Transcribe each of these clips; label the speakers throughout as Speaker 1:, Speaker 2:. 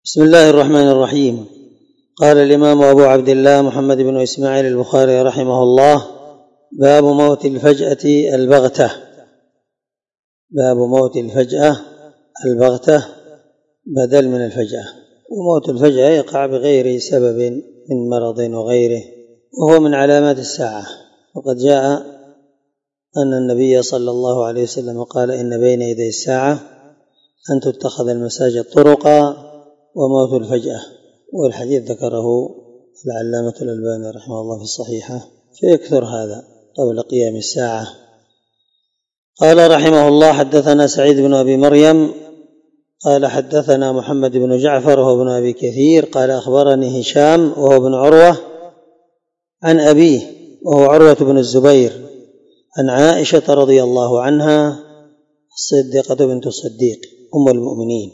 Speaker 1: بسم الله الرحمن الرحيم. قال الإمام أبو عبد الله محمد بن إسماعيل البخاري رحمه الله: باب موت الفجأة البغتة. باب موت الفجأة البغتة بدل من الفجأة. وموت الفجأة يقع بغير سبب من مرض وغيره، وهو من علامات الساعة. وقد جاء أن النبي صلى الله عليه وسلم قال: إن بين يدي الساعة أن تتخذ المساجد طرقا وموت الفجأة. والحديث ذكره العلامة الألباني رحمه الله في الصحيحة، فيكثر هذا قبل قيام الساعة. قال رحمه الله: حدثنا سعيد بن أبي مريم قال حدثنا محمد بن جعفر وهو ابن أبي كثير قال أخبرني هشام وهو ابن عروة عن أبيه وهو عروة بن الزبير عن عائشة رضي الله عنها الصديقة بنت الصديق أم المؤمنين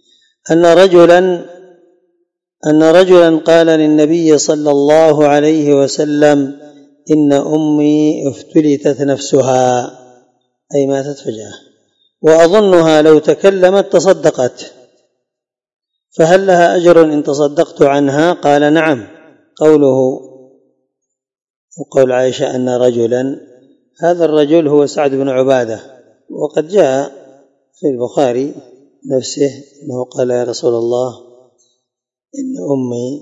Speaker 1: أن رجلا قال للنبي صلى الله عليه وسلم: إن أمي افتلتت نفسها، أي ماتت فجأة، وأظنها لو تكلمت تصدقت، فهل لها أجر إن تصدقت عنها؟ قال: نعم. قوله وقول عائشة أن رجلا، هذا الرجل هو سعد بن عبادة. وقد جاء في البخاري نفسه أنه قال: يا رسول الله، إن أمي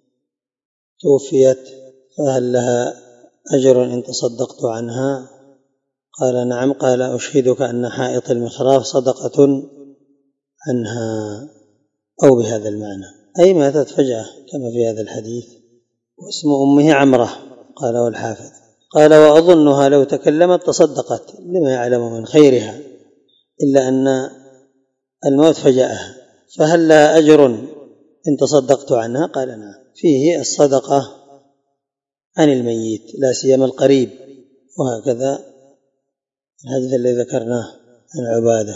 Speaker 1: توفيت، فهل لها أجر إن تصدقت عنها؟ قال: نعم. قال: أشهدك أن حائط المخراف صدقة عنها، أو بهذا المعنى، أي ماتت فجأة كما في هذا الحديث. واسم أمه عمرة. قال والحافظ قال: وأظنها لو تكلمت تصدقت، لما يعلم من خيرها، إلا أن الموت فجأها، فهل لها أجر إن تصدقت عنها؟ قال: نعم. فيه الصدقة عن الميت، لا سيما القريب. وهكذا الحديث الذي ذكرناه عن عبادة،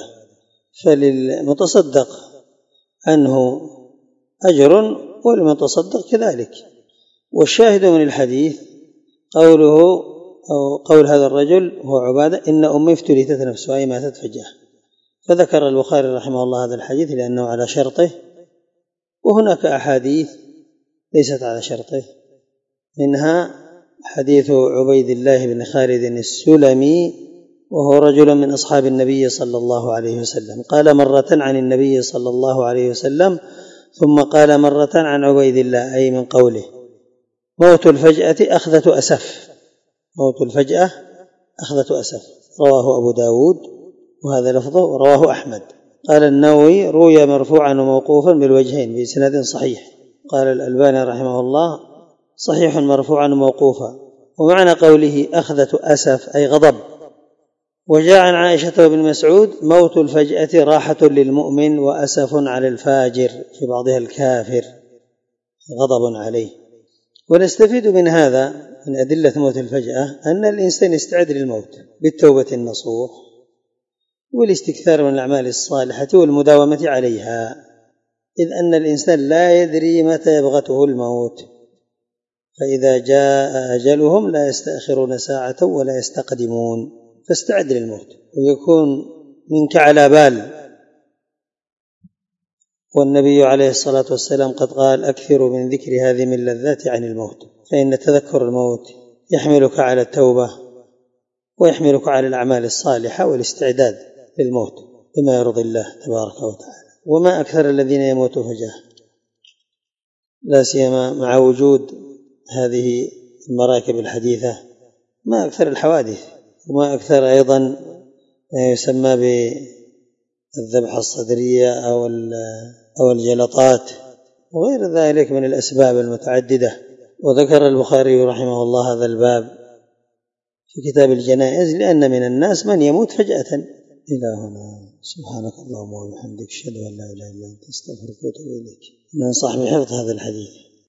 Speaker 1: فللمتصدق عنه أجر ولمن تصدق كذلك. والشاهد من الحديث قوله أو قول هذا الرجل هو عبادة: إن أمي افتلتت نفسها، أي ماتت فجأة. فذكر البخاري رحمه الله هذا الحديث لأنه على شرطه، وهناك أحاديث ليست على شرطه، منها حديث عبيد الله بن خالد السلمي، وهو رجل من أصحاب النبي صلى الله عليه وسلم، قال مرة عن النبي صلى الله عليه وسلم، ثم قال مرة عن عبيد الله، أي من قوله: موت الفجأة أخذة أسف. موت الفجأة أخذة أسف. رواه أبو داود وهذا لفظه، ورواه أحمد. قال النووي: روي مرفوعا وموقوفا بالوجهين بإسناد صحيح. قال الألباني رحمه الله: صحيح مرفوعا وموقوفا. ومعنى قوله أخذة أسف أي غضب. وجاء عن عائشة وابن مسعود: موت الفجأة راحة للمؤمن وأسف على الفاجر، في بعضها الكافر، غضب عليه. ونستفيد من هذا من أدلة موت الفجأة أن الإنسان يستعد للموت بالتوبة النصوح والاستكثار من الأعمال الصالحة والمداومة عليها، إذ أن الإنسان لا يدري متى يبغته الموت، فإذا جاء أجلهم لا يستأخرون ساعة ولا يستقدمون. فاستعد للموت ويكون منك على بال. والنبي عليه الصلاة والسلام قد قال: أكثر من ذكر هذه من اللذات عن الموت، فإن تذكر الموت يحملك على التوبة ويحملك على الأعمال الصالحة والاستعداد للموت بما يرضي الله تبارك وتعالى. وما أكثر الذين يموتوا فجأة، لا سيما مع وجود هذه المراكب الحديثة، ما أكثر الحوادث، وما أكثر أيضا ما يسمى بالذبحة الصدرية أو الجلطات وغير ذلك من الأسباب المتعددة. وذكر البخاري رحمه الله هذا الباب في كتاب الجنائز، لأن من الناس من يموت فجأة. إلى هنا. سبحانك اللهم وبحمدك، أشهد أن لا إله إلا أنت، أستغفرك وأتوب إليك. ننصح بحفظ هذا الحديث.